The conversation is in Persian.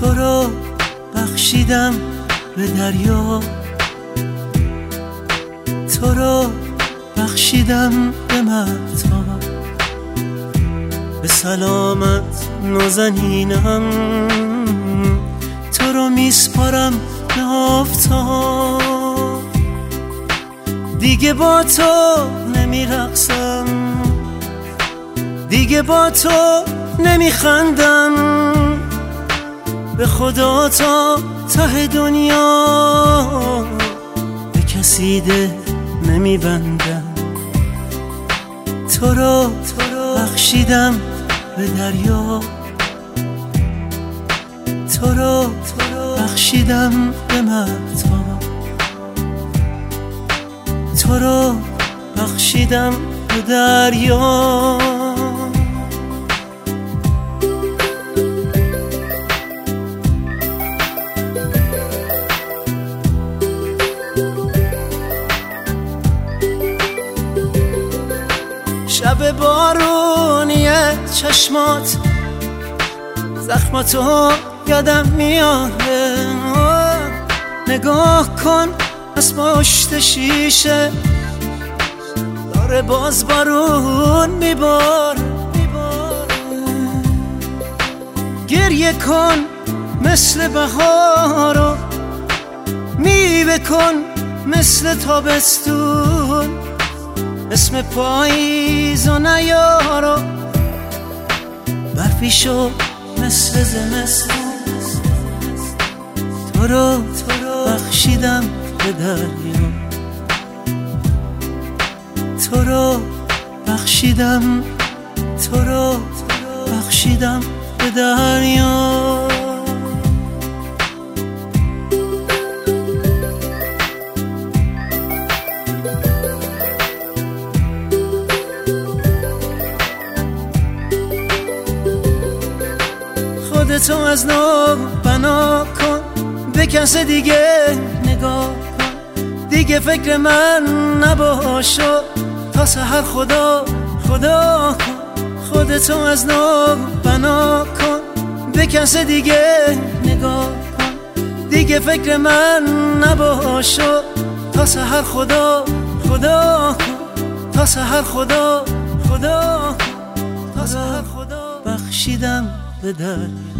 تو رو بخشیدم به دریا، تو رو بخشیدم به مهتاب، به سلامت نازنینم تو رو میسپارم به آفتاب. دیگه با تو نمیرقصم، دیگه با تو نمیخندم، به خدا تا ته دنیا به کسی ده نمیبندم. تو رو بخشیدم به دریا، تو رو بخشیدم به مهتاب، تو رو بخشیدم به دریا. شب بارونیه چشمات، زخماتو یادم میاره، نگاه کن از پشت شیشه داره باز بارون میباره. گریه کن مثل بهارو، میوه کن مثل تابستون، اسم پاییزو نیارو، برفی شو مثل زمستون. تو رو بخشیدم به دریا، تو رو بخشیدم، تو رو بخشیدم به دریا. خودتو از نو بنا کن، به کس دیگه نگاه کن، دیگه فکر من نباشو تا سحر خدا خدا کن. خودتو از نو بنا کن، به کس دیگه نگاه کن، دیگه فکر من نباشو تا سحر خدا خدا کن، تا سحر خدا خدا کن، تا سحر خدا بخشیدم به دریا.